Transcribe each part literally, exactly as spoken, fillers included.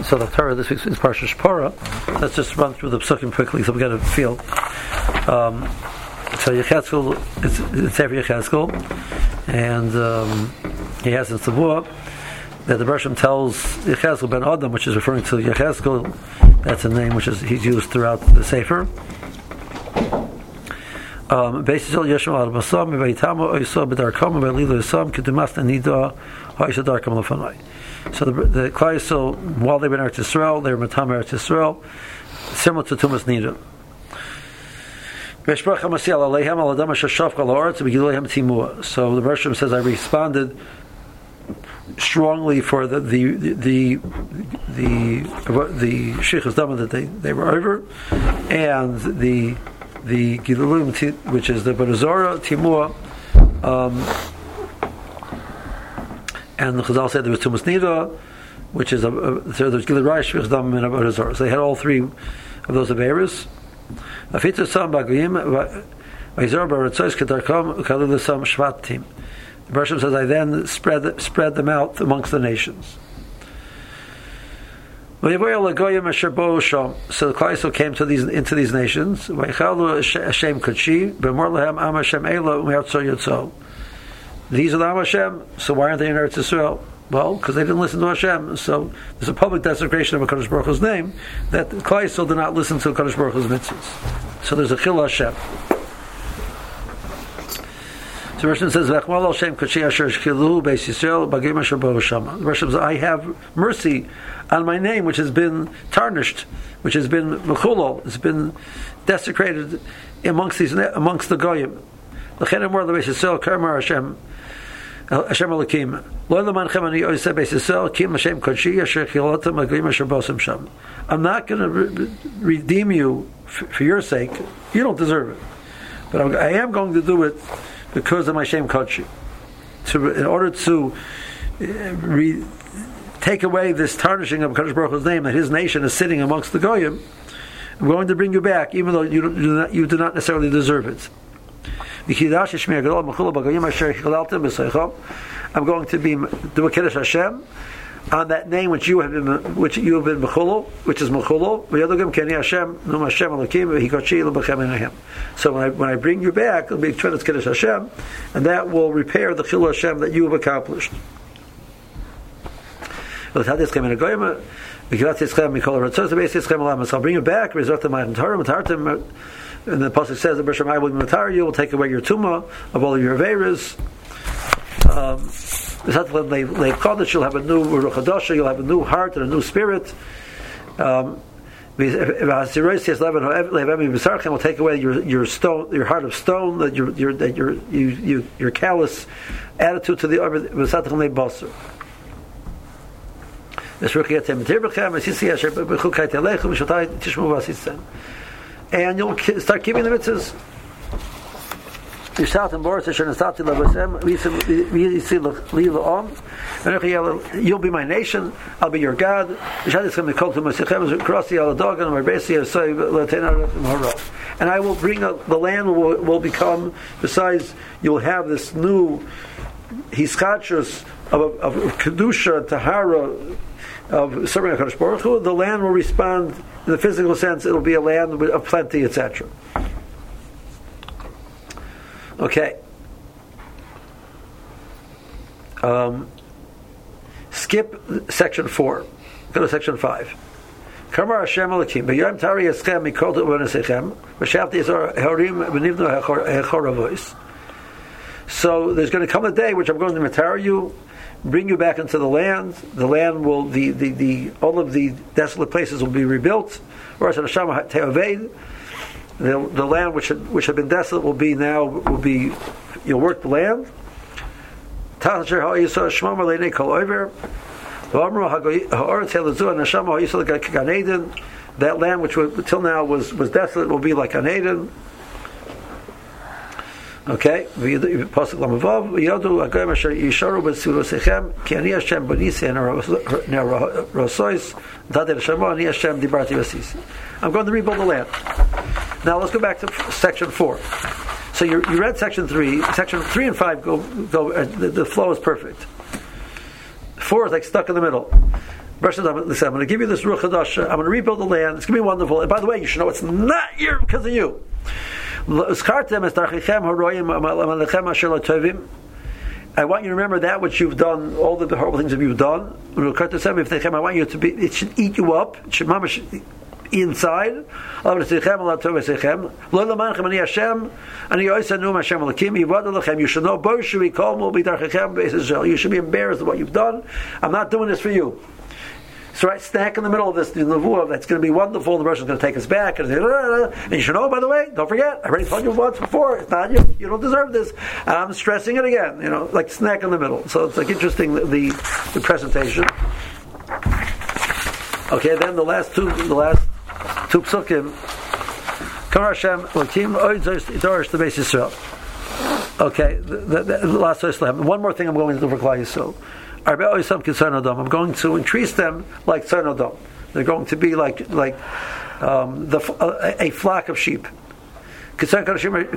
so the Torah this week is Parsha Shpora. Let's just run through the psukim quickly so we get a feel. Um, so Yechezkel, it's, it's every Yechezkel, and um, he has in Tzavua that the Bershom tells Yechezkel ben Adam, which is referring to Yechezkel. That's a name which is he's used throughout the Sefer. Um, basically, Yeshua al Basam, Vayitamo, Oysa B'Darkam, Vaylilu Yisam, Kedumas Nida, Ha'isha Darkam Lefanai. So the the Klal Yisrael, while they were in Eretz Yisrael, they were Matam Eretz Yisrael, similar to Tumas Nida. So the Bershom says, I responded strongly for the the the the the Sheikh's Dama that they, they were over, and the the Gilulim, which is the Barazora Timua, um, and the Chazal said there was Tumas Nida, which is a, a so there's Gilul Raish, Sheikh's Dama, and a Barazora. So they had all three of those Averas. Afita Sam Bagim, Vayzor Baratzois Kedarkam, Kalil Sam Shvatim. The Bershom says, I then spread spread them out amongst the nations. So the Klal Yisrael came to these into these nations. These are the Am Hashem, so why aren't they in Eretz Yisrael? Well, because they didn't listen to Hashem. So there's a public desecration of HaKadosh Baruch Hu's name that the Klal Yisrael did not listen to HaKadosh Baruch Hu's mitzvahs. So there's a Chil Hashem. So the Bershom says, the Bershom says, I have mercy on my name, which has been tarnished, which has been mechulol, it's been desecrated amongst these amongst the goyim. Hashem Hashem Elokim. I'm not going to re- redeem you f- for your sake. You don't deserve it, but I'm, I am going to do it because of my Shem Kodshi. To in order to uh, re- take away this tarnishing of Kadosh Baruch Hu's name that His nation is sitting amongst the goyim, I'm going to bring you back, even though you do not, you do not necessarily deserve it. I'm going to be do a Kiddush Hashem on that name which you have been which you have been mechulo, which is mechulo. So when I when I bring you back, it'll be Tfilas Kiddush Hashem, and that will repair the Chil Hashem that you have accomplished. I'll bring you back. And the pasuk says, "The Bershom I will matar you, will take away your tumah of all of your averas." Um, you'll have a new ruach hadasha, you'll have a new heart and a new spirit. Um, will take away your your stone, your heart of stone, that your your that your you, you your callous attitude to the other. And you'll start keeping the mitzvahs. You'll be my nation. I'll be your God. And I will bring up the land will, will become. Besides, you'll have this new hischachus of, of, of kedusha, tahara, of serving HaKadosh Baruch Hu. The land will respond in the physical sense. It'll be a land of plenty, et cetera. Okay. Um, skip section four. Go to section five. Kamar Hashem Elokim. B'yom tari eschem mikol t'uvanasechem. V'shavti esor harim v'nivnu hechoravois. So there's going to come a day which I'm going to matar you, bring you back into the land. The land will, the, the, the all of the desolate places will be rebuilt. Or as Hashem te'aved, the the land which had, which had been desolate will be now will be you'll work the land. That land which until now was, was desolate will be like Gan Eden. Okay, pasuk lamavav yadu agayim asher yisharu b'tzulosechem ki ani Hashem b'nisi and rosois dadel shema ani Hashem dibarti v'sisi. I'm going to rebuild the land. Now let's go back to section four. So you you read section three. Section three and five go go. Uh, the, the flow is perfect. Four is like stuck in the middle. Verse says, I'm going to give you this Ruach Hadash. I'm going to rebuild the land. It's going to be wonderful. And by the way, you should know it's not here because of you. I want you to remember that which you've done, all the horrible things that you've done. I want you to be, it should eat you up. It should mamash inside. You should know you should be embarrassed of what you've done. I'm not doing this for you. So right, snack in the middle of this, the nevuah, that's going to be wonderful. The person's going to take us back, and, and you should know, by the way, don't forget, I already told you once before, it's not you. You don't deserve this. I'm stressing it again. You know, like snack in the middle. So it's like interesting the the, the presentation. Okay, then the last two, the last two psukim. Kamar Hashem Lakim Oidzos Idorish the Beis Yisrael. Okay, the, the, the last one more thing I'm going to do for Klal Yisrael. I'm going to increase them like Tzarnodam. They're going to be like like um, the, a, a flock of sheep. Okay,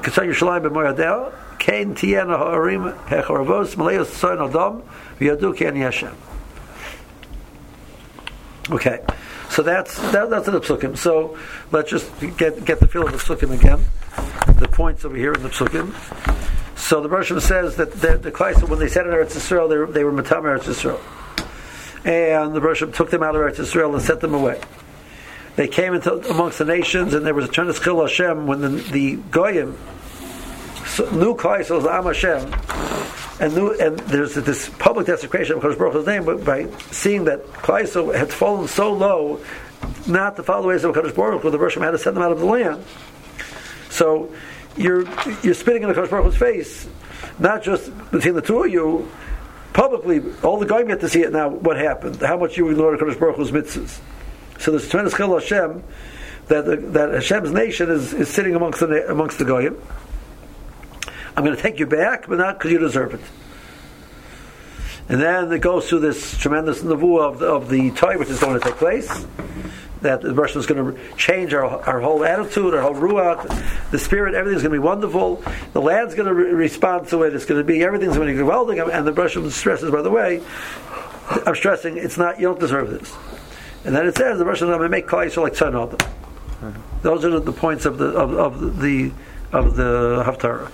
so that's that, that's in the psukim. So let's just get get the feel of the psukim again. The points over here in the psukim. So the Rosh says that the, the Klal, when they said in Eretz Yisrael, they were, they were Matam Eretz Yisrael. And the Rosh took them out of Eretz Yisrael and sent them away. They came into amongst the nations, and there was a tremendous Chil Hashem when the, the Goyim so, knew Klal Yisrael as Am Hashem, and knew, and there's this public desecration of Kadosh Baruch Hu's name, but by seeing that Klal Yisrael had fallen so low, not to follow the ways of Kadosh Baruch Hu, the Rosh had to send them out of the land. So You're you're spitting in the Kadosh Baruch Hu's face, not just between the two of you, publicly. All the guys get to see it now. What happened? How much you ignored Kadosh Baruch Hu's mitzvahs. So there's a tremendous chil Hashem that the, that Hashem's nation is, is sitting amongst the amongst the goyim. I'm going to take you back, but not because you deserve it. And then it goes through this tremendous nevuah of the, of the Torah, which is going to take place. That the person is going to change our, our whole attitude, our whole ruach, the spirit, everything's going to be wonderful. The land's going to re- respond to it. It's going to be, everything's going to be welding. And the Russian stresses, by the way, I'm stressing, it's not, you don't deserve this. And then it says, the Russian is going to make Klal Yisrael like Tzarnodam. Mm-hmm. Those are the points of the of, of the of the Haftarah,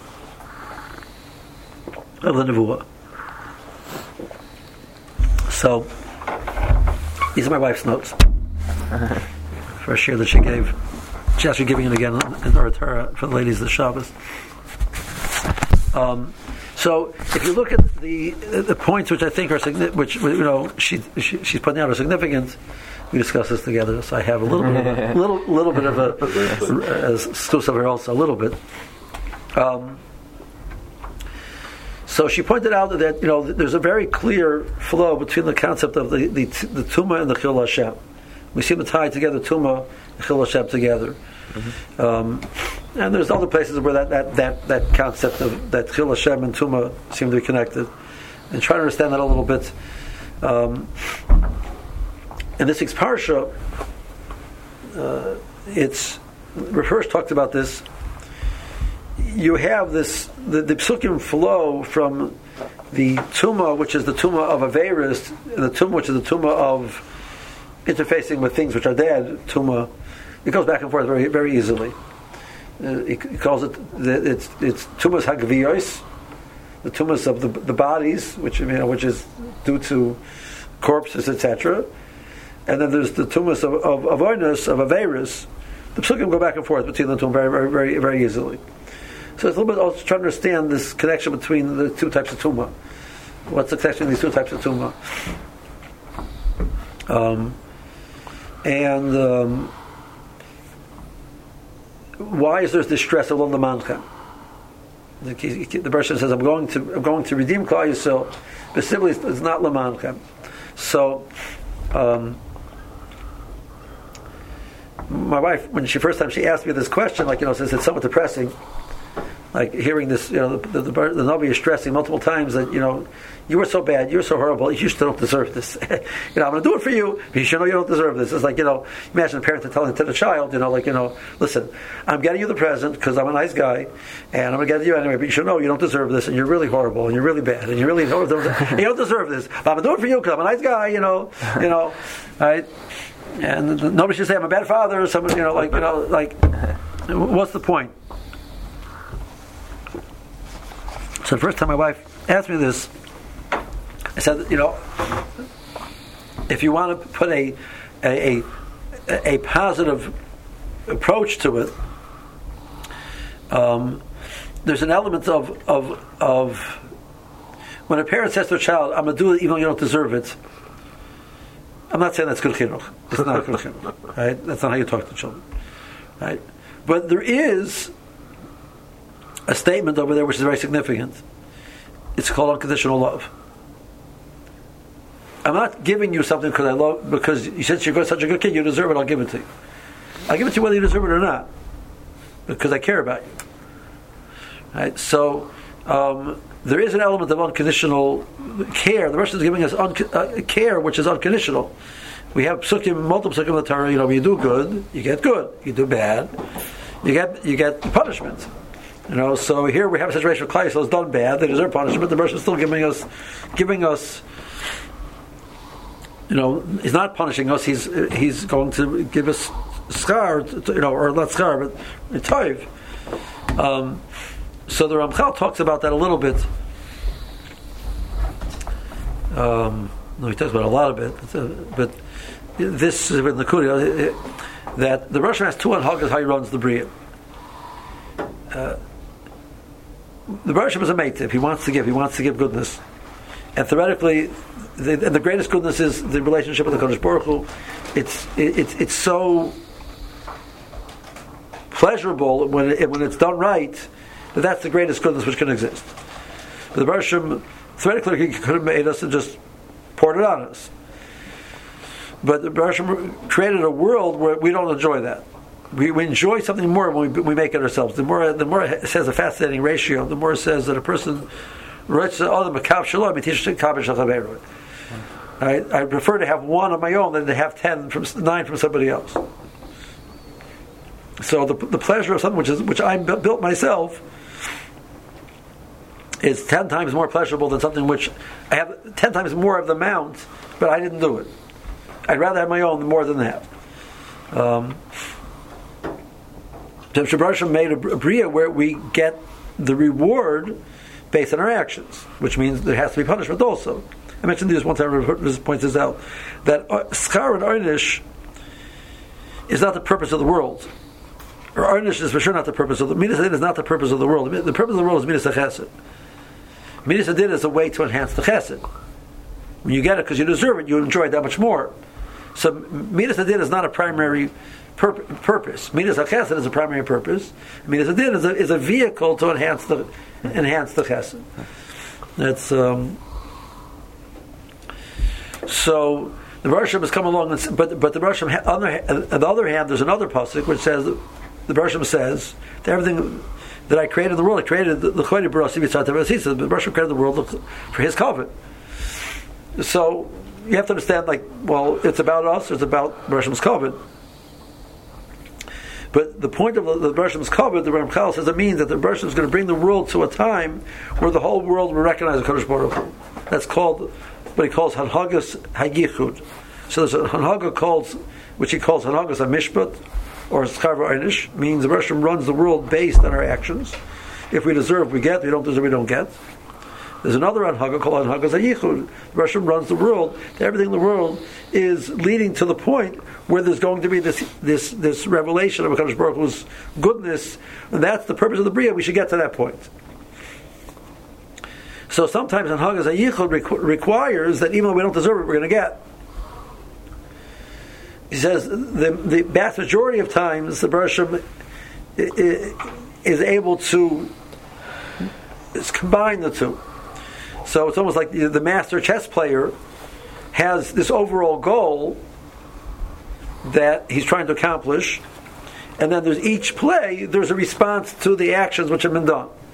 of the Nevuah. So, these are my wife's notes. For a share that she gave. She's actually giving it again in Ohr Torah for the ladies of the Shabbos. Um, so, if you look at the the points which I think are significant, which you know she, she she's putting out are significant, we discussed this together. So I have a little bit, of a, little little bit of a as Stus over here also a little bit. Um, so she pointed out that you know there's a very clear flow between the concept of the the, the Tumah and the Chil Hashem. We see them tied together, Tumah and Chil Hashem together. Mm-hmm. Um, and there's other places where that, that, that, that concept of that Chil Hashem and Tumah seem to be connected. And try to understand that a little bit. Um, in this week's Parsha, uh, it's Refers talked about this. You have this the, the psukim flow from the Tumah, which is the Tumah of Averis, and the Tumah, which is the Tumah of interfacing with things which are dead, Tumah. It goes back and forth very very easily. Uh, he, he calls it the, it's it's Tumas Hagviyos, the Tumas of the the bodies, which you know, which is due to corpses, et cetera. And then there's the Tumas of of Avonis, of Averis. The psukim go back and forth between the two very very very very easily. So it's a little bit also trying to understand this connection between the two types of Tumah. What's the connection between these two types of Tumah? Um, and um, why is there this stress of Lo L'Manchem? The, the person says, "I'm going to, I'm going to redeem Klal Yisrael," but simply it's not L'Manchem. So, um, my wife, when she first time she asked me this question, like you know, says it's somewhat depressing. like hearing this, you know, the, the, the, the Navi is stressing multiple times that, you know, you were so bad, you were so horrible, you still don't deserve this. you know, I'm going to do it for you, but you should know you don't deserve this. It's like, you know, imagine a parent telling to the child, you know, like, you know, listen, I'm getting you the present because I'm a nice guy, and I'm going to get it you anyway, but you should know you don't deserve this, and you're really horrible, and you're really bad, and you really don't deserve, you don't deserve this, but I'm going to do it for you because I'm a nice guy, you know, you know, right? And nobody should say I'm a bad father or somebody, you know, like, you know, like, what's the point? So the first time my wife asked me this, I said, you know, if you want to put a a, a, a positive approach to it, um, there's an element of, of of when a parent says to a child, I'm going to do it even though you don't deserve it, I'm not saying that's good chinuch. It's not good chinuch. Right? That's not how you talk to children. Right? But there is a statement over there which is very significant. It's called unconditional love. I'm not giving you something because I love, because you said you're such a good kid, you deserve it, I'll give it to you. I'll give it to you whether you deserve it or not, because I care about you. Right? So um, there is an element of unconditional care. The Russian is giving us un- uh, care which is unconditional. We have psukim, multiple psukim in the Torah. You know, when you do good, you get good. You do bad, you get you get punishment. You know, so here we have a situation where Klal Yisrael has done bad; they deserve punishment. The Russian is still giving us, giving us. You know, he's not punishing us. He's he's going to give us schar, you know, or not schar, but toiv. Um, so the Ramchal talks about that a little bit. Um, no, he talks about a lot of it, but, uh, but this is with Nakuda that the Russian has two anhagas how he runs the bria. Uh, the Russian is a meitiv. He wants to give. He wants to give goodness, and theoretically. The, and the greatest goodness is the relationship with the Kodesh Baruch Hu. It's it, it's it's so pleasurable when it, when it's done right that that's the greatest goodness which can exist. But the Baruch Hashem, theoretically, he could have made us and just poured it on us. But the Baruch Hashem created a world where we don't enjoy that. We, we enjoy something more when we, we make it ourselves. The more the more it says a fascinating ratio, the more it says that a person writes the other makav shalom, he teaches kabish chaveru. I, I prefer to have one on my own than to have ten from nine from somebody else. So the the pleasure of something which is which I built myself is ten times more pleasurable than something which I have ten times more of the amount, but I didn't do it. I'd rather have my own more than that. Um, Shabbat made a bria where we get the reward based on our actions, which means there has to be punishment also. I mentioned this one time, this points this out, that schar and einish is not the purpose of the world. Or einish is for sure not the purpose of the midas hadin is not the purpose of the world. The purpose of the world is midas chesed. Midas hadin is a way to enhance the chesed. When you get it because you deserve it, you enjoy it that much more. So midas hadin is not a primary pur- purpose. Midas chesed is a primary purpose. Midas hadin is a, is a vehicle to enhance the enhance the chesed. That's um, so the Baruch Hashem has come along, and, but but the Baruch Hashem, on the, on the other hand, there's another pasuk which says the Baruch Hashem says that everything that I created in the world, I created the Chodesh Barasi Yitzhak Tevasisa. The Baruch Hashem created the world for His covenant. So you have to understand, like, well, it's about us, it's about Baruch Hashem's covenant. But the point of the, the Baruch Hashem's covenant, the Ramchal says, it means that the Baruch Hashem is going to bring the world to a time where the whole world will recognize the Kodesh Baruch Hu. That's called what he calls Hanhagas Hayichud. So there's a Hanhaga called, which he calls Hanhagas HaMishpat, or Schar v'Einish, means the Baruch Hashem runs the world based on our actions. If we deserve, we get. If we don't deserve, we don't get. There's another Hanhaga called Hanhagas Hayichud. The Baruch Hashem runs the world. Everything in the world is leading to the point where there's going to be this this this revelation of HaKadosh Baruch Hu's goodness, and that's the purpose of the Bria. We should get to that point. So sometimes Hanhagas Hayichud requ- requires that even though we don't deserve it, we're going to get. He says the, the vast majority of times the Baruch Hashem is able to is combine the two. So it's almost like the master chess player has this overall goal that he's trying to accomplish, and then there's each play, there's a response to the actions which have been done.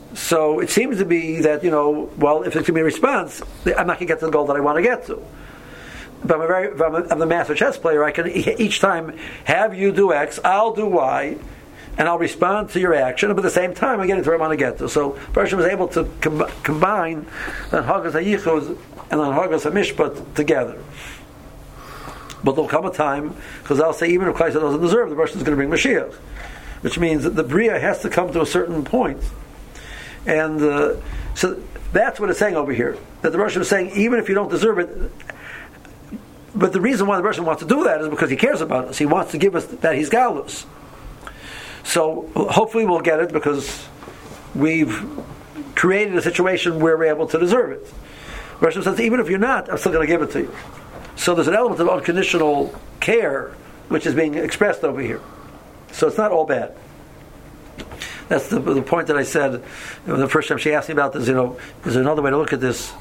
So it seems to be that, you know, well, if it's going to be a response, I'm not going to get to the goal that I want to get to. But I'm, a very, if I'm, a, I'm a master chess player, I can each time have you do X, I'll do Y, and I'll respond to your action, but at the same time I'm getting to where I want to get to. So Bershom was able to com- combine the Hagas HaYichud and the Hagas HaMishpat together. But there'll come a time, because I'll say even if Klai doesn't deserve, the Bershom is going to bring Mashiach, which means that the Bria has to come to a certain point. And uh, so that's what it's saying over here, that the Bershom is saying even if you don't deserve it. But the reason why the Bershom wants to do that is because he cares about us. He wants to give us that he's Galus. So hopefully we'll get it because we've created a situation where we're able to deserve it. Bershom says, even if you're not, I'm still going to give it to you. So there's an element of unconditional care which is being expressed over here. So it's not all bad. That's the, the point that I said, you know, the first time she asked me about this, you know, is there another way to look at this?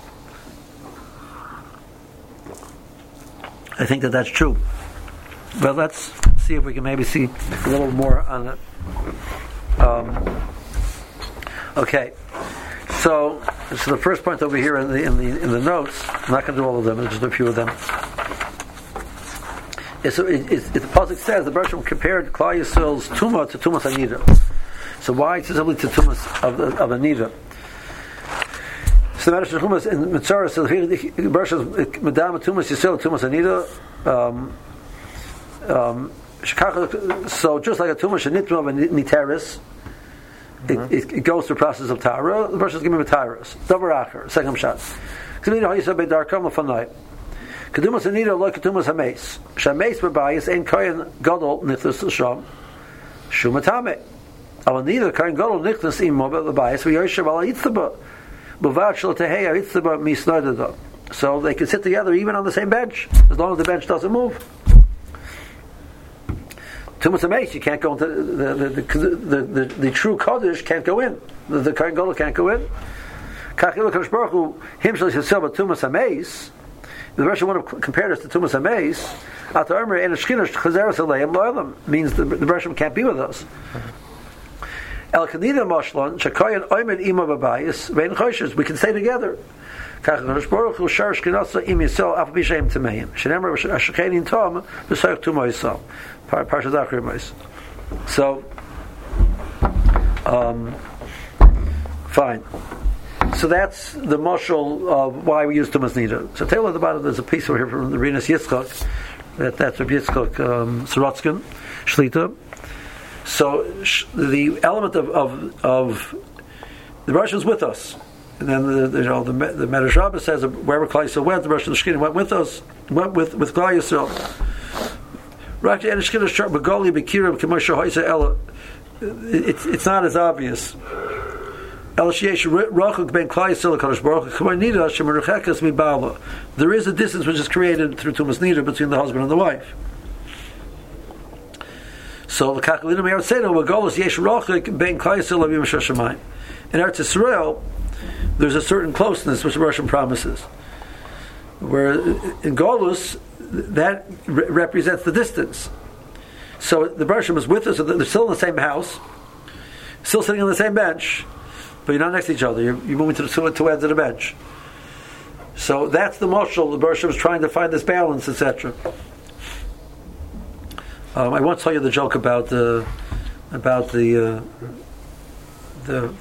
I think that that's true. But let's see if we can maybe see a little more on it. Um, okay, so so the first point over here in the in the in the notes. I'm not going to do all of them. Just a few of them. It's, it, it, it, the pasuk says the Bershom compared Klal Yisrael's tumah to tumas anida. So why specifically to tumas of of anida? So the Medrash Chumash in Mitzvah says Bershom medam tumas Yisrael tumas anida. Um, um, So just like a tumah shenitma of a niteris, it, it, it goes through the process of tara. The person is giving me taras. Davar acher, second shot. Kedumah how you said bedarkam lefanai. Kedumah senida like kedumas hameis. Shameis bebayis ein kohen gadol nichnas l'sham shumatame. Aval neither kohen gadol nichnas imo bebayis v'yoshev ala yitzaba b'vad shel teheya yitzaba misnodada. So they can sit together even on the same bench as long as the bench doesn't move. Tumas Hameis, you can't go into the the the, the, the, the true Kodesh can't go in. The, the Kohen Gadol can't go in. Kachil Kadosh Baruch Hu himself himself at Tumas Hameis. The Russian would have compared us to Tumas Hameis. At the Omer and Shchina Chazeres Aleim Lo'elam means the the Russian can't be with us. El Kanida Moshlan Shakoyan Omer Ima Babayis Vein Choshes. We can stay together. Kachil Kadosh Baruch Hu Shar Shchinasa Im Yisrael Af B'Shem Tameim. Shenemer Shakein Tom B'Soich Tumo Yisrael. So, um, fine. So that's the mashal of why we use Tumas Nida. So tell at the bottom there's a piece over here from the Rinas Yitzchak. That, that's Rabbi Yitzchak um, Sorotzkin, Shlita. So sh- the element of of, of the Russians with us, and then the, the you know the the Medrash Rabbah says wherever Klal Yisrael went, the Russian Shechina went with us, went with with Klal Yisrael. It's, it's not as obvious. There is a distance which is created through Tumas Nida between the husband and the wife. So the Kakalina may say no, Golos Yesh Rochik Ben Klal Yisrael Avim Shashamayim. In Eretz Yisrael, there's a certain closeness which the Russian promises. Where in Golus, that re- represents the distance. So the Bershom is with us, so they're still in the same house, still sitting on the same bench, but you're not next to each other. You're, you're moving to the two, two ends of the bench. So that's the mashal. The Bershom is trying to find this balance, et cetera. Um, I once told you the joke about the about the uh, the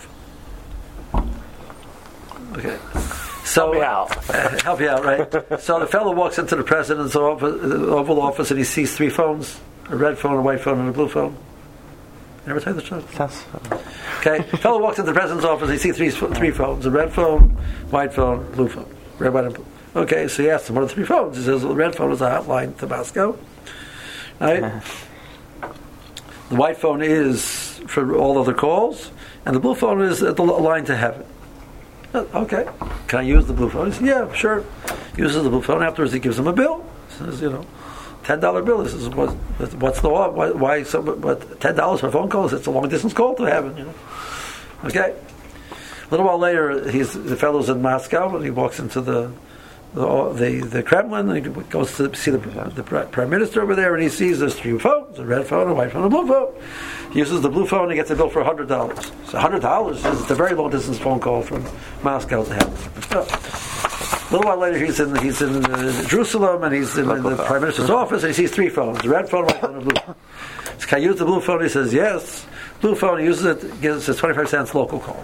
okay. So, help me out. uh, help you out, right? So the fellow walks into the president's office, uh, Oval Office, and he sees three phones: a red phone, a white phone, and a blue phone. Never tell you the truth. Yes. Okay, the fellow walks into the president's office. He sees three three phones: a red phone, white phone, blue phone. Red, white, and blue. Okay, so he asks him, "What are the three phones?" He says, well, "The red phone is a hotline to Moscow. Right? Uh-huh. The white phone is for all other calls, and the blue phone is the line to heaven." Okay, can I use the blue phone? He says, yeah, sure. Uses the blue phone. Afterwards, he gives him a bill. He says, you know, ten dollar bill. He says, what, what's the law? Why, why so, what, ten dollars for a phone call? It's a long distance call to heaven, you know. Okay. A little while later, he's the fellow's in Moscow, and he walks into the the, the, the Kremlin, he goes to see the, the Prime Minister over there, and he sees there's three phones, a red phone, a white phone, a blue phone. He uses the blue phone, he gets a bill for one hundred dollars. So one hundred dollars is a very long distance phone call from Moscow to him. So, a little while later, he's in he's in uh, Jerusalem, and he's in, in the Prime Minister's office, and he sees three phones, a red phone, a white phone, and a blue phone. So can I use the blue phone? He says, yes. Blue phone, he uses it, gives us twenty-five cents local call.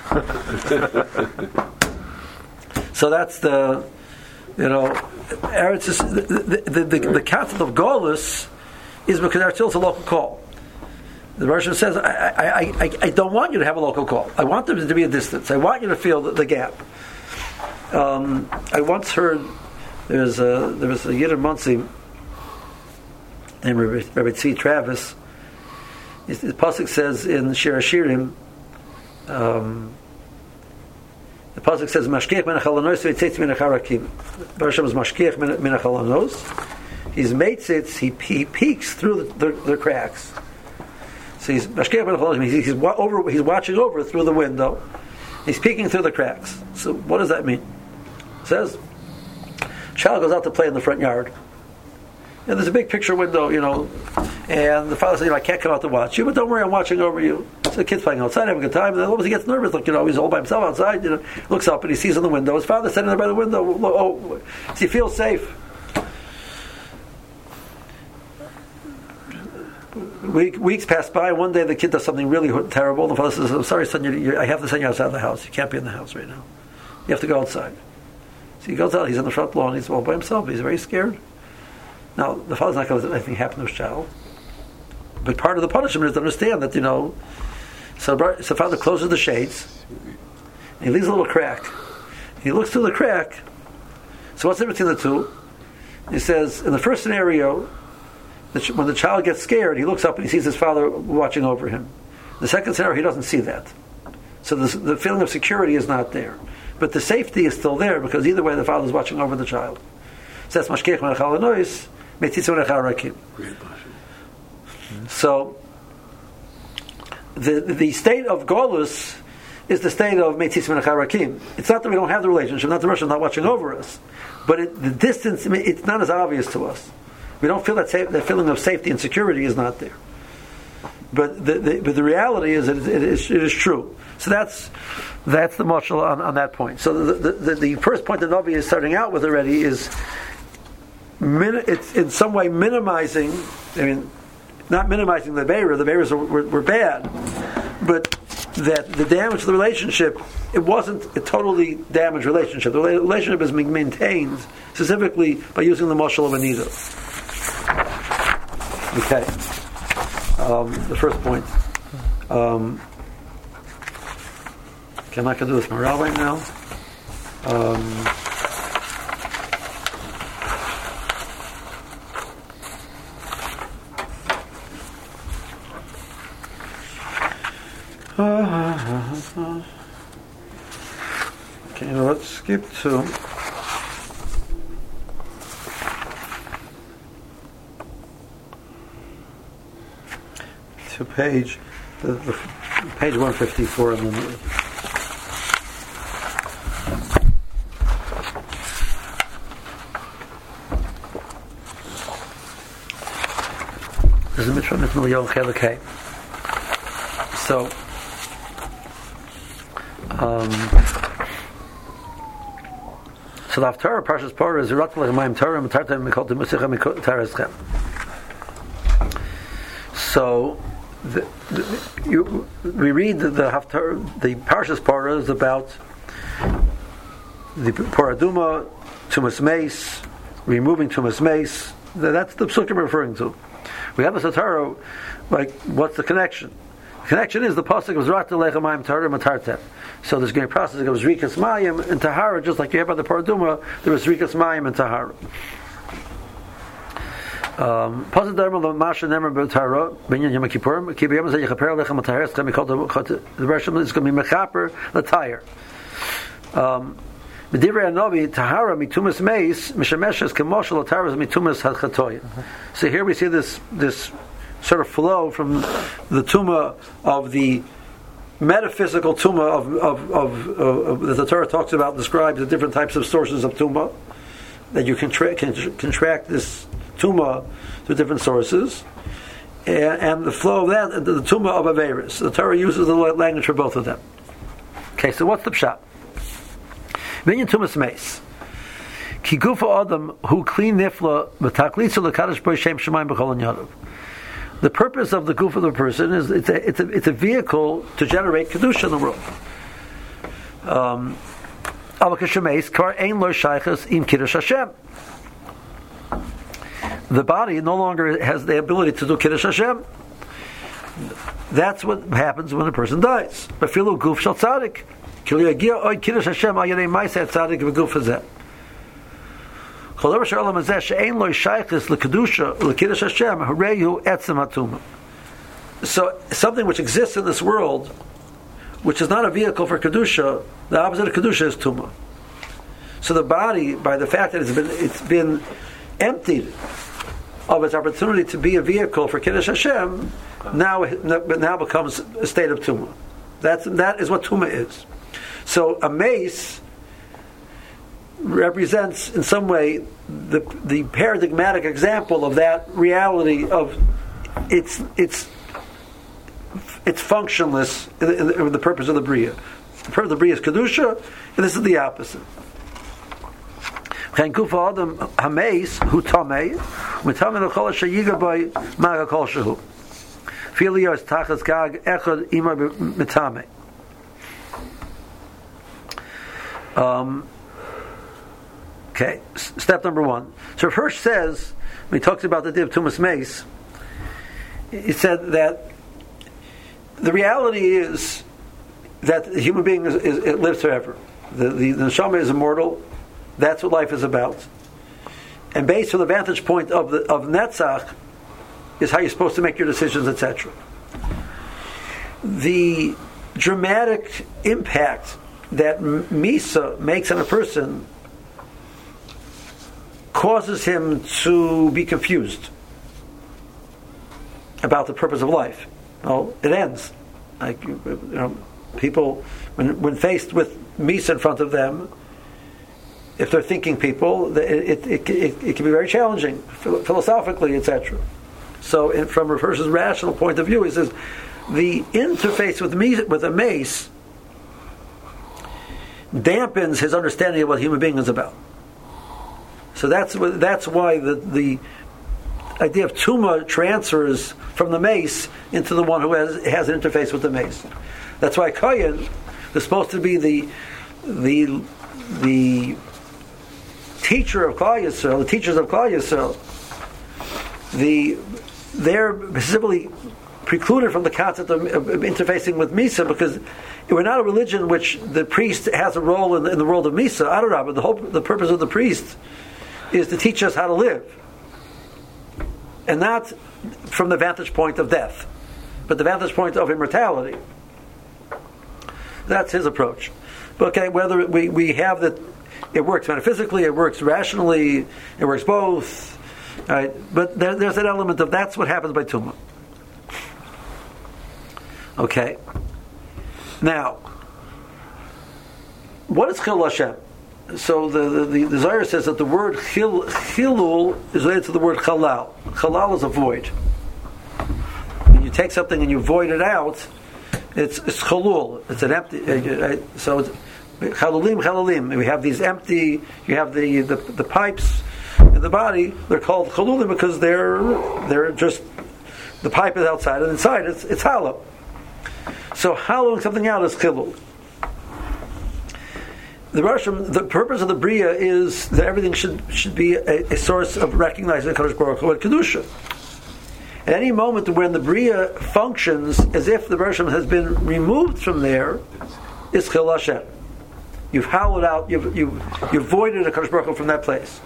So that's the, you know, Eretz is, the, the, the, the concept of Golus is because Eretz is a local call. The Russian says, I, I, I, I don't want you to have a local call. I want there to be a distance. I want you to feel the, the gap. Um, I once heard there was a, there was a Yidden Muncie named Rabbi Tzvi Travis. The pasuk says in Shir Hashirim, um, the pasuk says, "Mashkiach min hachalanos v'yitzitz min hacharakim." Baruch Hashem is mashkiach min hachalanos. He's meitzitz. He he peeks through the, the, the cracks. So he's mashkiach min hachalanos. He's, he's over. He's watching over through the window. He's peeking through the cracks. So what does that mean? It says, child goes out to play in the front yard. And there's a big picture window, you know, and the father says, you know, I can't come out to watch you, but don't worry, I'm watching over you. So the kid's playing outside, having a good time, and then all of a sudden he gets nervous, like, you know, he's all by himself outside, you know, looks up and he sees in the window, his father's sitting there by the window, oh, does he feel safe? Week, weeks pass by, and one day the kid does something really terrible, and the father says, I'm sorry, son, you're, you're, I have to send you outside of the house, you can't be in the house right now. You have to go outside. So he goes out, he's on the front lawn, he's all by himself, he's very scared. Now, the father's not going to let anything happen to his child. But part of the punishment is to understand that, you know, so, so the father closes the shades, and he leaves a little crack. He looks through the crack. So what's the difference between the two? He says, in the first scenario, when the child gets scared, he looks up and he sees his father watching over him. The second scenario, he doesn't see that. So the, the feeling of security is not there. But the safety is still there, because either way the father is watching over the child. So that's mashkiach min hachalanos. So the the state of Golus is the state of Meitzis Min Harakim. It's not that we don't have the relationship, not the Russian not watching over us, but it, the distance, it's not as obvious to us. We don't feel that safe, that feeling of safety and security is not there. But the, the but the reality is that it, it, is, it is true. So that's that's the mashal on, on that point. So the the, the the first point that Novi is starting out with already is. Min, it's in some way minimizing, I mean, not minimizing the Beira, the Beiras were, were bad, but that the damage to the relationship, it wasn't a totally damaged relationship. The relationship is maintained specifically by using the mashal of Anida. Okay. Um, the first point. Um, okay, I'm not going to do this morale right now. Um, Okay, let's skip to to page the, the page one fifty-four in the movie. This is Mitzvah Mitzvah Yom Chelakei. So. Um, so the Haftarah Parshas Parah is Zirat L'Chamayim Torah M'tartem Mikol T'Musicha M'Tareschem. So the, the, you, we read the, the Haftarah, the Parshas Parah is about the Paraduma, Tumas Meis, removing Tumas Meis. That's the psukim we're referring to. We have a Haftarah, like what's the connection? The connection is the pasuk of Zirat L'Chamayim Torah M'tartem. So there's going to be a process of Zrikas Mayim and Tahara, just like you have by the Paraduma, there was Zrikas Mayim and Tahara. Pasuk Dharma the Masha Nemer B'Tahara Binyan Yom Kippurim Ki B'Yom Zeh Yechaper Lechem Tahara It's going to be called the version is going to be Mechaper L'Tayr. B'Divrei Anovi Tahara Mitumas Meis Mishameshes Kemoshel L'Tahara Mitumas Hadchatoy. So here we see this this sort of flow from the Tuma of the metaphysical tumah of, of, of, of, of the Torah talks about, describes the different types of sources of tumah, that you contra- can contract this tumah through different sources, and, and the flow of that, the, the tumah of Averis. The Torah uses the language for both of them. Okay, so what's the pshat? Minyan tumas meis. Ki gufa adam who clean nifla v'taklitzu l'kadosh bo shem shemayim b'chol yadav. The purpose of the goof of the person is it's a, it's a, it's a vehicle to generate kedusha in the world. Um, the body no longer has the ability to do Kiddush Hashem. That's what happens when a person dies. Bafilu guf shel tzadik. Kiddush Hashem al yedei ma'aseh tzadik v'guf hazeh. So something which exists in this world, which is not a vehicle for kedusha, the opposite of kedusha is tumah. So the body, by the fact that it's been it's been emptied of its opportunity to be a vehicle for kiddush Hashem, now now becomes a state of tumah. That's that is what tumah is. So a mace represents in some way the the paradigmatic example of that reality of its its it's functionless in the, in the purpose of the bria. The purpose of the bria is kedusha, and this is the opposite. Um, okay, step number one. So Rav Hirsch says, when he talks about the day of Tumas Meis, he said that the reality is that the human being is, is, it lives forever. The, the, the neshama is immortal. That's what life is about. And based on the vantage point of the of Netzach is how you're supposed to make your decisions, et cetera. The dramatic impact that Misa makes on a person causes him to be confused about the purpose of life. Well, it ends. Like you know, people, when when faced with Misa in front of them, if they're thinking people, it it, it, it, it can be very challenging philosophically, et cetera. So, in, from Rav Hirsch's rational point of view, he says the interface with me, with a mace dampens his understanding of what human being is about. So that's that's why the the idea of tumah transfers from the mace into the one who has has an interface with the mace. That's why Kohen is supposed to be the the the teacher of Klal Yisrael, the teachers of Klal Yisrael. The they're specifically precluded from the concept of, of, of interfacing with Misa because we're not a religion which the priest has a role in the, in the world of Misa. Adarabah, the whole the purpose of the priest is to teach us how to live, and not from the vantage point of death, but the vantage point of immortality. That's his approach. But okay, whether we, we have that, it works metaphysically, it works rationally, it works both. Right? But there, there's an element of that's what happens by tumah. Okay. Now, what is Chilul Hashem? So the the, the, the Zohar says that the word chil, Chilul is related to the word Chalal. Chalal is a void. When you take something and you void it out, it's it's Chalul. It's an empty. Uh, so it's Chalulim, Chalulim. We have these empty. You have the, the the pipes in the body. They're called Chalulim because they're they're just the pipe is outside and inside it's it's hollow. So hollowing something out is Chilul. The Rasham, the purpose of the Bria is that everything should should be a, a source of recognizing Kadosh Baruch Hu and Kedusha. At any moment when the Bria functions as if the Rasham has been removed from there, is Chilul Hashem. You've hollowed out, you've you've you've voided a Kadosh Baruch Hu from that place.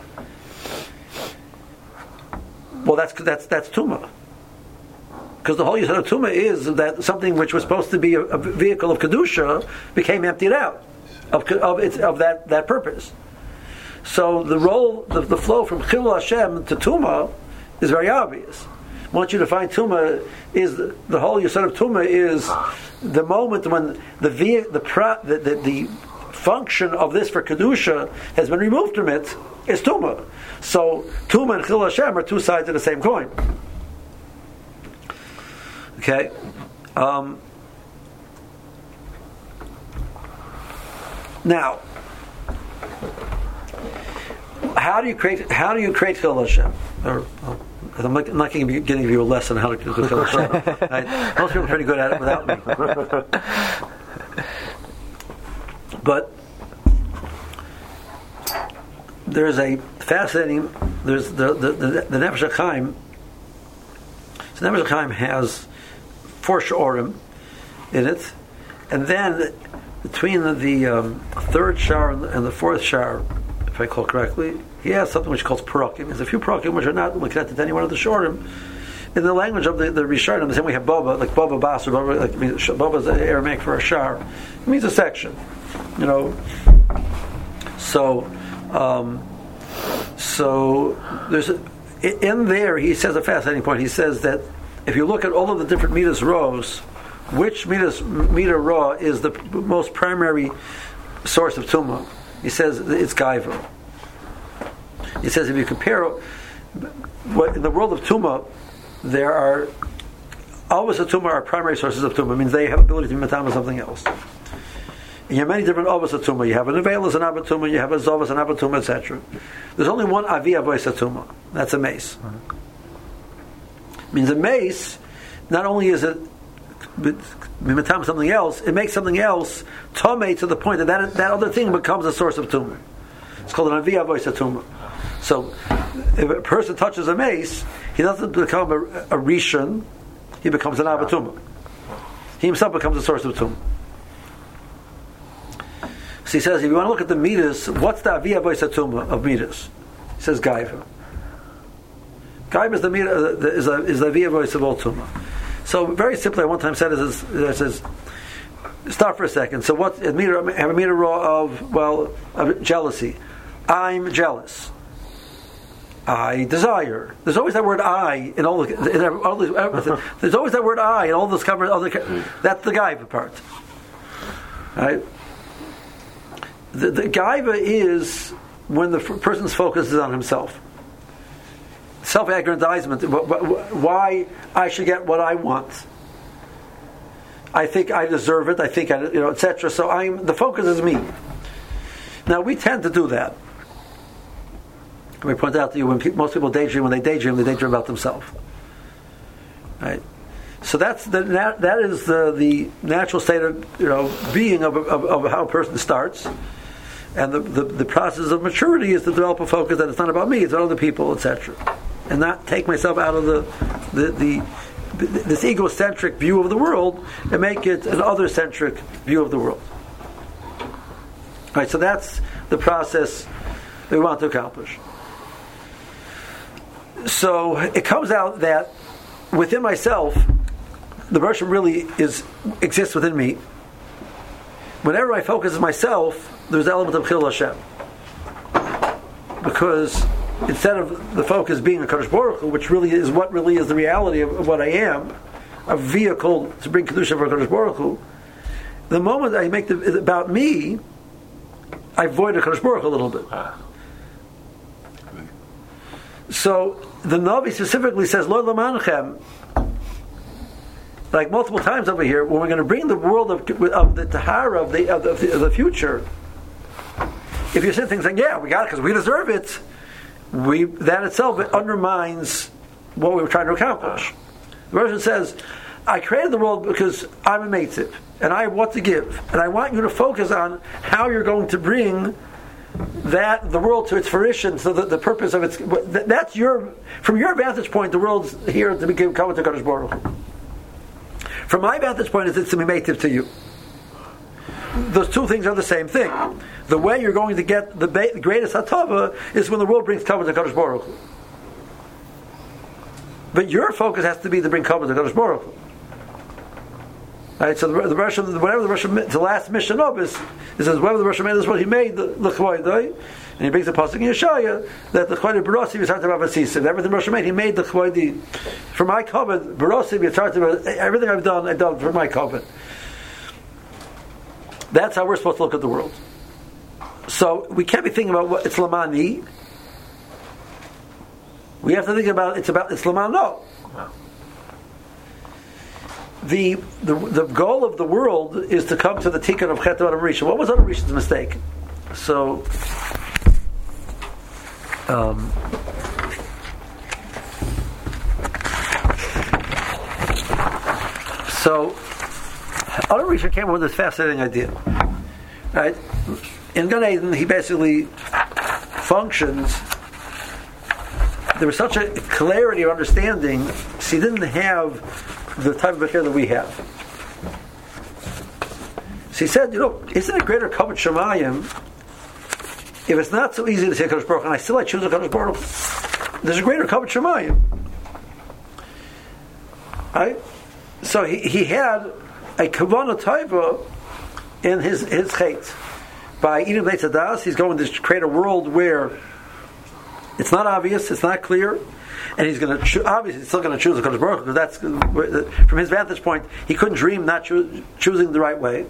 Well, that's that's that's Tumah. Because the whole Yisod of Tumah is that something which was supposed to be a, a vehicle of Kedusha became emptied out of of, its, of that, that purpose. So the role, the, the flow from Chilul Hashem to Tumah is very obvious. Once you define Tumah, is the, the whole Yisod of Tumah is the moment when the the, the, the, the function of this for kedusha has been removed from it, is tuma. So tuma and chil Hashem are two sides of the same coin. Okay. Um, now, how do you create? How do you create chil Hashem? Or, uh, I'm not, I'm not going to be giving you a lesson on how to do chil Hashem. Right? Most people are pretty good at it without me. But there's a fascinating. There's the the the, the Nefesh HaChaim. So Nefesh HaChaim has four shorim in it, and then between the, the um, third shar and the, and the fourth shar, if I call correctly, he has something which he calls parakim. There's a few parakim which are not connected to any one of the shorim. In the language of the, the Rishonim, the same way we have Baba, like Baba Bas, or Baba, like Baba is Aramaic for a shar. It means a section, you know. So, um, so there's a, in there. He says a fascinating point. He says that if you look at all of the different midas rows, which midas mida raw is the most primary source of tumah? He says it's gaiva. He says if you compare what in the world of tumah, there are always of tumah are primary sources of tumah. It means they have ability to be matam something else. And you have many different avos of tumah. You have an avelas and abatumah. You have a zavas and abatumah, et cetera. There's only one avi avois of tumah. That's a mace. Mm-hmm. It means a mace. Not only is it matam something else, it makes something else tomei to the point that, that that other thing becomes a source of tumah. It's called an avi avois of tumah. So, if a person touches a mace, he doesn't become a, a rishon; he becomes an abatumah. He himself becomes a source of tumah. So he says, if you want to look at the midas, what's the avi avois tumah of midas? He says gaiva. Gaiva is the midas, is the is the avi avois of all tumah. So very simply, I one time said it says, stop for a second. So what? Have a meter raw of well of jealousy. I'm jealous. I desire. There's always that word "I" in all the. In all the there's always that word "I" in all those cover. Other, that's the gaiva part, right? The, the gaiva is when the f- person's focus is on himself. Self-aggrandizement. Why I should get what I want. I think I deserve it. I think I, you know, et cetera. So I'm the focus is me. Now we tend to do that. We point out to you when pe- most people daydream. When they daydream, they daydream about themselves. Right. So that's the nat- that is the, the natural state of you know being of, of, of how a person starts, and the, the the process of maturity is to develop a focus that it's not about me, it's about other people, et cetera, and not take myself out of the the, the this egocentric view of the world and make it an other-centric view of the world. Right. So that's the process that we want to accomplish. So it comes out that within myself, the Bereshit really is exists within me. Whenever I focus on myself, there's an element of Chil Hashem. Because instead of the focus being a Kadosh Baruch Hu, which really is what really is the reality of, of what I am, a vehicle to bring Kedusha for Kadosh Baruch Hu, the moment I make it about me, I void a Kadosh Baruch Hu a little bit. So the Navi specifically says, Lo Lamanchem, like multiple times over here, when we're going to bring the world of, of the Tahara of the, of the of the future, if you say things like, yeah, we got it because we deserve it, we that itself it undermines what we were trying to accomplish. The version says, I created the world because I'm a meitiv, and I have what to give, and I want you to focus on how you're going to bring that the world to its fruition, so that the purpose of its that's your from your vantage point, the world's here to become common to Kadosh Baruch Hu. From my vantage point, is it's to be mative to you. Those two things are the same thing. The way you're going to get the ba- greatest hatava is when the world brings common to Kadosh Baruch Hu. But your focus has to be to bring common to Kadosh Baruch Hu. Right, so the, the Russian, whatever the Russian, the last mission of is, it says whatever the Russian made is what he made the l'chvoidai, and he brings the pasuk in Yeshaya that the chvoidai barasi v'tzartim avasisa, and everything Russian made, he made the chvoidai for my covenant barasi v'tzartim, everything I've done, I've done for my covenant. That's how we're supposed to look at the world. So we can't be thinking about what it's lamani. We have to think about it's about it's laman no. The, the the goal of the world is to come to the tikkun of Chet Adam Rishon. What was Adam Rishon's mistake? So, um, so Adam Rishon came up with this fascinating idea. Right? In Gan Eden, he basically functions. There was such a clarity of understanding, so he didn't have the type of Bechir that we have. So he said, you know, isn't it greater Kavod Shemayim if it's not so easy to say Kadosh Baruch Hu, and I still I choose a Kadosh Baruch Hu? There's a greater Kavod Shemayim. Right? So he, he had a Kavanah Taiva in his his Chet. By eating Beit Hadas, he's going to create a world where it's not obvious, it's not clear, and he's going to cho- obviously he's still going to choose the Kadosh Baruch Hu, because that's from his vantage point. He couldn't dream not choo- choosing the right way,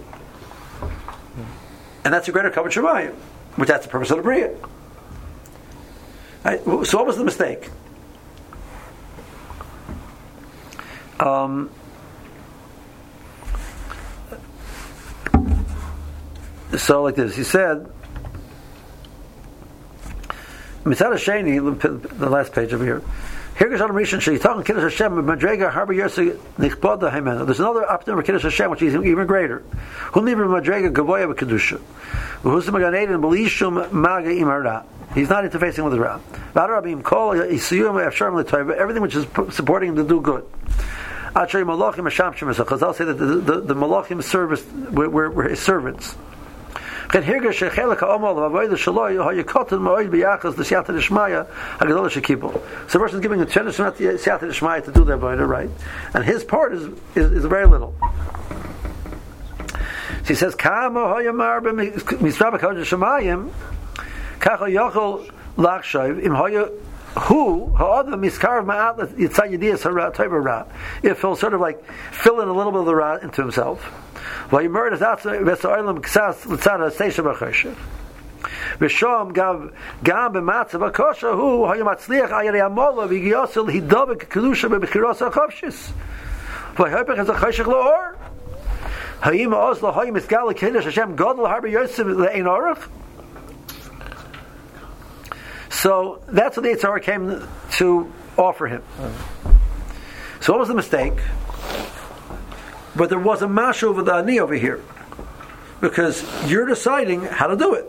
and that's a greater Kavod Shemayim, which that's the purpose of the Bria. Right? So what was the mistake? Um, so like this, he said. Mitzad Hasheni, the last page over here. Here goes Adam Rishon Sheitan Kiddush Hashem Madrega Harba Yersa Nichbada Haimena. There's another opportunity for Kiddush Hashem which is even greater. Who never Madrega Gavoya Kedusha. Who's the Maganed and Belishum Maga Imara. He's not interfacing with the Ra. Vadarabim Kol Isiyum Afsharm L'Toiv. Everything which is supporting him to do good. Actually, Malachim Hasham Shemasa. Chazal say that the, the, the Malachim service were, were, were his servants. So the person is giving a chance not the siyata d'shmaya to do their avodah, right? And his part is, is, is very little. So he says, "Kama hoyamar b'misrava kodesh shemayim, kacha yochel lachshav im hoya who ha'adam miskarav ma'at yitzay yediyas hara toiva ra." If he'll sort of like fill in a little bit of the ra into himself. Vayimur is after v'sa'olam ksas l'tzada seisha b'choshev. V'shom gav gam b'matzav ha'kosha hu ha'yamatzliach ayarei amola v'giyosil hidavik kedusha b'bechiros ha'chavshis. V'haypech is a choshech la'or. Ha'yim ha'oz l'ha'yim isgal l'kiddush Hashem godel harba yosef l'ein orach. So that's what the Yetzer Hara came to offer him. So what was the mistake? But there was a mashu over the ani over here, because you're deciding how to do it.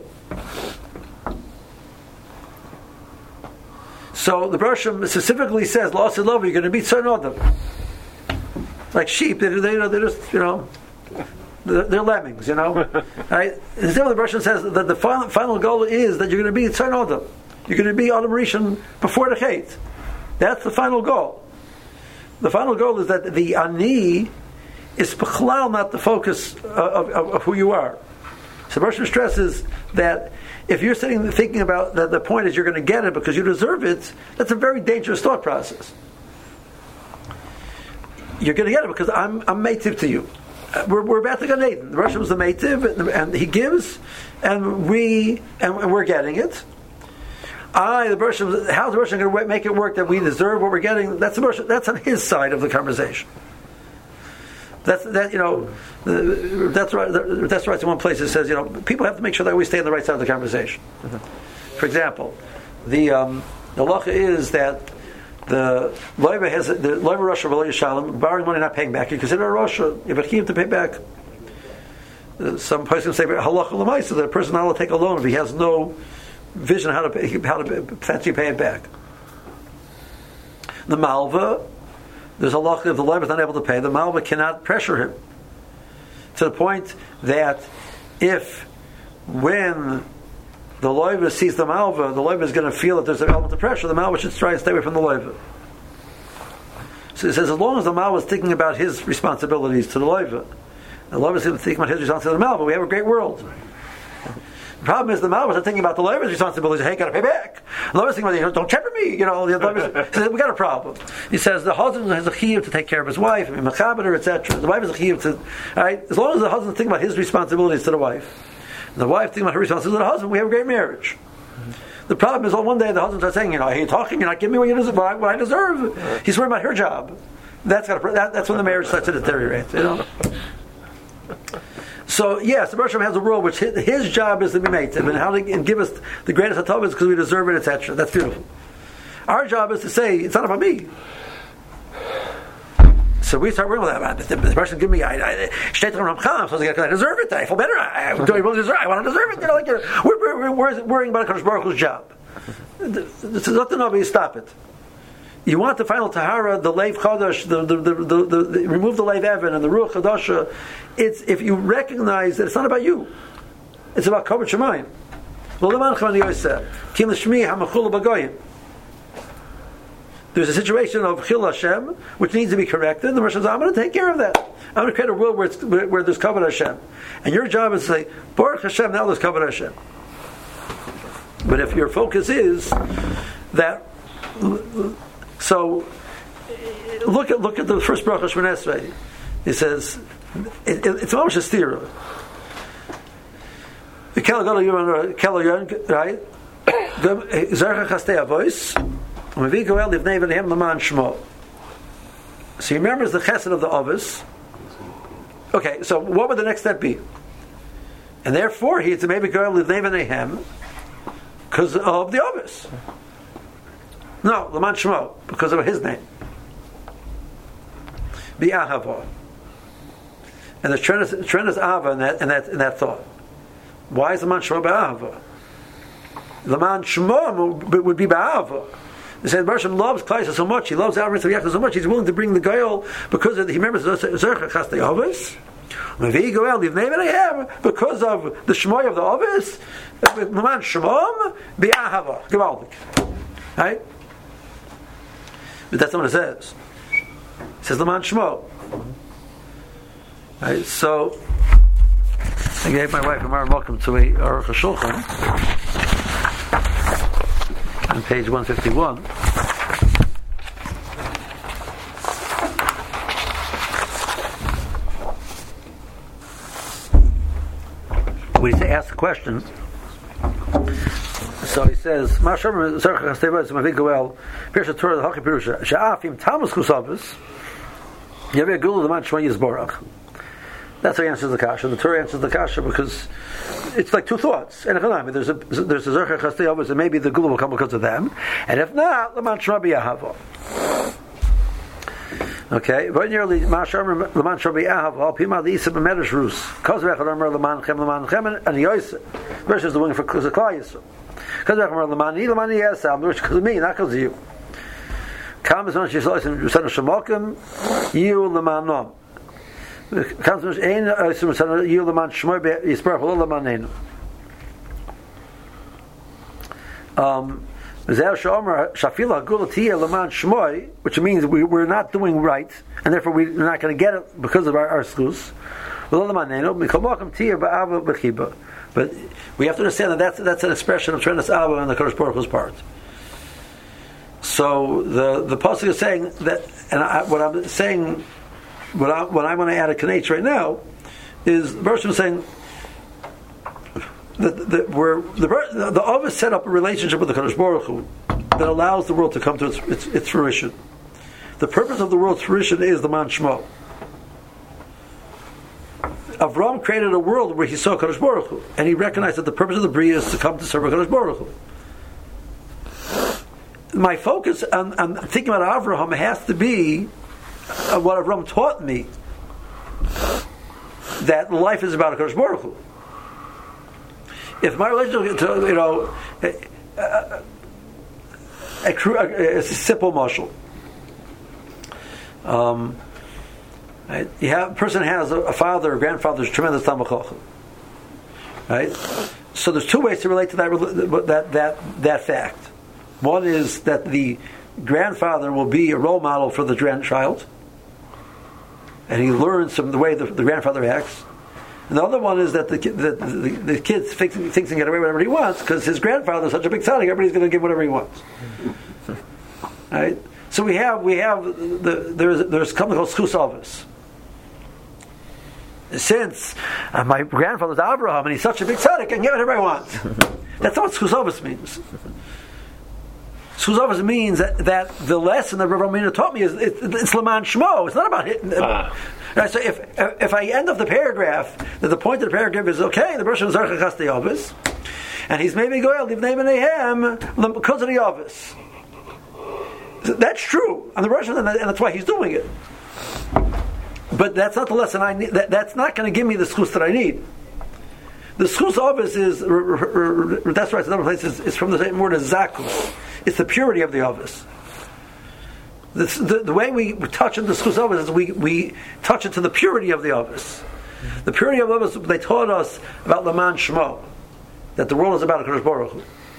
So the Bershom specifically says, "Lost love, you're going to beat certain of them, like sheep. They, they, you know, they're just, you know, they're, they're lemmings, you know." Right? Instead, the Bershom says that the final, final goal is that you're going to be certain of them. You're going to be Adam Rishon before the Chet. That's the final goal. The final goal is that the ani is b'chlal not the focus of, of, of who you are. So Bershom stresses that if you're sitting thinking about that the point is you're going to get it because you deserve it, that's a very dangerous thought process. You're going to get it because I'm I'm meitiv to you. We're, we're about to go Nathan. The Bershom is the meitiv, and, and he gives, and we and, and we're getting it. I, the Bershom, how's the Bershom going to make it work that we deserve what we're getting? That's the Bershom, that's on his side of the conversation. That's that you know. That's right. That's right. In one place it says you know people have to make sure they always stay on the right side of the conversation. Mm-hmm. For example, the um, the halacha is that the loiva has the loiva Russia v'lo yishalem, borrowing money not paying back. You consider a Russia you have a key to pay back. Uh, some person say halacha l'maisa that a person not allowed to take a loan if he has no vision how to pay, how to fancy pay it back. The malva. There's a law if the loiva is not able to pay, the malva cannot pressure him to the point that if when the loiva sees the malva, the loiva is going to feel that there's an element of pressure. The malva should try and stay away from the loiva. So it says as long as the malva is thinking about his responsibilities to the loiva, the loiva is thinking about his responsibility to the malva. We have a great world. The problem is the Malvas are thinking about the Levi's responsibilities. Hey, got to pay back. The Levi's thinking about, don't shepherd me. You know, the Levi's says, we got a problem. He says the husband has a chiyuv to take care of his wife, I mean, mechaber, et cetera. The wife has a chiyuv to, all right? As long as the husband thinking about his responsibilities to the wife, And the wife thinks about her responsibility to the husband. We have a great marriage. Mm-hmm. The problem is, on one day the husband starts saying, "You know, hey, you're talking, you're not giving me what you deserve, what I deserve." Right. He's worried about her job. That's got that, that's when the marriage starts to deteriorate. You know. So yes, the Baruch Hashem has a rule which his, his job is to be made and how to and give us the greatest hatovas because we deserve it, et cetera. That's beautiful. Our job is to say it's not about me. So we start worrying about that. The person give me, I, I, I'm supposed to get, I deserve it. I feel better. I, I, do I really deserve? I want to deserve it. You know, like you're, we're, we're, we're worrying about Kadosh Baruch Hu's job. This is nothing of you. Stop it. You want the final tahara, the leiv chadash, the the, the, the, the, the remove the leiv evan and the ruach chadasha. It's if you recognize that it's not about you. It's about kavod shemayim. Kim l'shmi hamachul b'goyim. There's a situation of Chil Hashem which needs to be corrected. The Rosh says, I'm going to take care of that. I'm going to create a world where, it's, where, where there's Kavod Hashem. And your job is to say, Baruch Hashem, now there's Kavod Hashem. But if your focus is that, so look at look at the first Baruch Hashem Esrei. He says, it, it, it's almost a stira. Right? Zercha Chastei Avois. So he remembers the chesed of the Ovis. Okay, so what would the next step be? And therefore he had to maybe go livnei v'neihem because of the Ovis. No, Laman Shmo, because of his name. B'ahava. And there's tremendous, tremendous ahava in that, in that in that thought. Why is Laman Shmo b'ahava? Laman Shmo would be b'ahava. They say the Baruch Hashem loves Klal so much, he loves Avram Tzvi so much, he's willing to bring the Goyal because of, he remembers Zercha Chastei Avos. Because of the Shmoy of the Avos, Laman Shmom B'ahava. Gewaldik. Right? But that's not what it says. It says Laman Shmo. Right? So, I gave my wife a Mara welcome to a Aruch HaShulchan. On page one fifty-one. We ask the question. So he says, "Ma'ashem zercha chastei mavi goel pirsha Torah the haki pirusha she'afim tamus kusavus yaveh gula the man shmoi yizborach." That's how he answers the kasha. The Torah answers the kasha because it's like two thoughts. And if not, there's a there's a zercha chastei avos, and maybe the gula will come because of them. And if not, Laman Shma b'ahava. Okay, very nearly Ma'ashem Laman Shma b'ahava. Al pima l'isa b'medrash rus. Kaz v'echad Omer Laman Chem Laman Chem and Yosef versus the one for Klal Yisrael. Kaz v'echad Omer Laman Ni Laman Yesam, which because of me, not because of you. Kam is one shishlois and Yusanu Shemokim you Lamanom. Um, which means we, we're not doing right, and therefore we're not going to get it because of our, our schus. But we have to understand that that's, that's an expression of Trenas Abba on the Kadosh Baruch Hu's part. So the the pasuk is saying that, and I, what I'm saying. What I, what I want to add a Kanech right now is the person saying that, that we're, the the, the Ovis set up a relationship with the Kadosh Baruch Hu that allows the world to come to its, its, its fruition. The purpose of the world's fruition is the Man Shmo. Avram created a world where he saw Kadosh Baruch Hu, and he recognized that the purpose of the Bria is to come to serve Kadosh Baruch Hu. My focus on, on thinking about Avraham has to be Uh, what Avram taught me, that life is about a Kadosh Baruch Hu. If my relationship to, you know, a, a, a, a, a simple marshal, um, right? You have, a person has a, a father or grandfather who's tremendous Talmid Chacham, right? So there's two ways to relate to that that that that fact. One is that the grandfather will be a role model for the grandchild, and he learns from the way the, the grandfather acts. And the other one is that the the, the, the kid thinks, thinks he can get away with whatever he wants because his grandfather is such a big tzaddik, everybody's going to give whatever he wants. Right? So we have we have the there's there's something called schus avos. since uh, my grandfather's Abraham and he's such a big tzaddik, I can get whatever I want. That's not what Schuzovus means. Schuzovus means that, that the lesson that Rav Amina taught me is it, it's Laman Shmo. It's not about it. Ah. Right, so if if I end up the paragraph, that the point of the paragraph is okay, the person is Zarcha Chas Yavis, and he's maybe going to leave name and Ahem because of the Yavis. That's true, and the Russian, and that's why he's doing it. But that's not the lesson I need. That, that's not going to give me the schus that I need. The schus Yavis is that's right. Another place is, is from the same word as zakus. It's the purity of the Yavis. The, the, the way we touch into the schus Yavis is we, we touch it to the purity of the Yavis. The purity of the Yavis, they taught us about Laman Shmo, that the world is about HaKadosh Baruch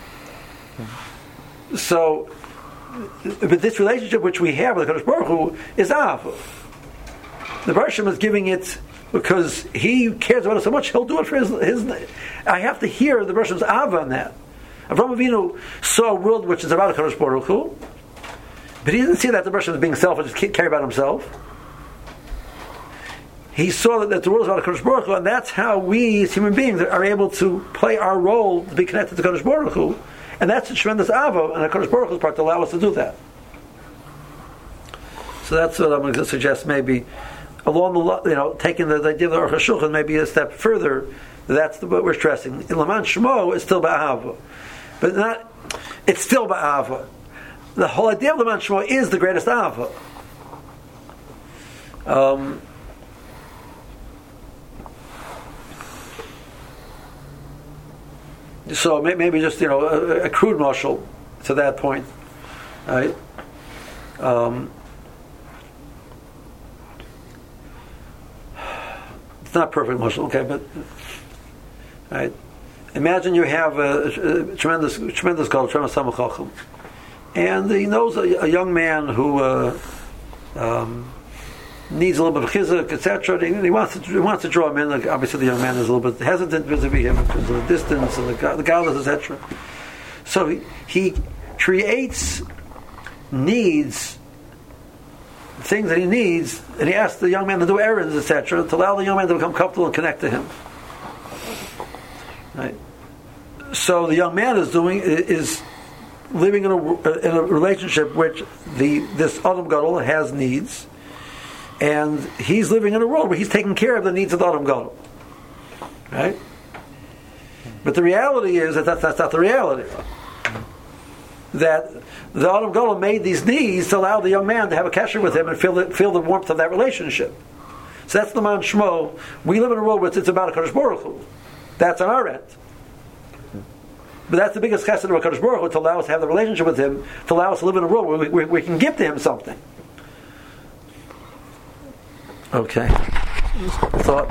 Hu. So, but this relationship which we have with HaKadosh Baruch Hu is Ahava. The Baruch Shem is giving it because he cares about it so much, he'll do it for his... his I have to hear the Baruch Shem's Ahava on that. Avraham Avinu saw a world which is about HaKadosh Baruch Hu, but he didn't see that the Baruch Shem is being selfish, just care about himself. He saw that, that the world is about HaKadosh Baruch Hu, and that's how we, as human beings, are able to play our role to be connected to HaKadosh Baruch Hu, and that's a tremendous Ava, and HaKadosh Baruch Hu's part to allow us to do that. So that's what I'm going to suggest, maybe, along the, you know, taking the, the idea of the Aruch HaShulchan maybe a step further, that's the, what we're stressing. In Laman Shmo is still Ba'ava. But not, it's still Ba'ava. The whole idea of Laman Shmo is the greatest Ava. Um, so maybe just, you know, a, a crude mashal to that point. Right? Um, it's not perfect mashal, okay, but right. Imagine you have a, a tremendous, tremendous God, tremendous Samach Chacham, and he knows a, a young man who uh, um, needs a little bit of chizuk, et cetera. He, he wants to, he wants to draw him in. Like, obviously, the young man is a little bit hesitant vis-a-vis him because of the distance and the, the godless, et cetera. So he, he creates needs, things that he needs, and he asks the young man to do errands, et cetera, to allow the young man to become comfortable and connect to him. Right. So the young man is doing is living in a in a relationship which the this Adam Gadol has needs, and he's living in a world where he's taking care of the needs of the Adam Gadol. Right. But the reality is that that's, that's not the reality. That the Adam Gadol made these needs to allow the young man to have a kasher with him and feel the, feel the warmth of that relationship. So that's the Man Shmo. We live in a world where it's about HaKadosh Baruch Hu. That's on our end. But that's the biggest chesed of HaKadosh Baruch Hu, to allow us to have the relationship with Him, to allow us to live in a world where we, we, we can give to Him something. Okay. Thought.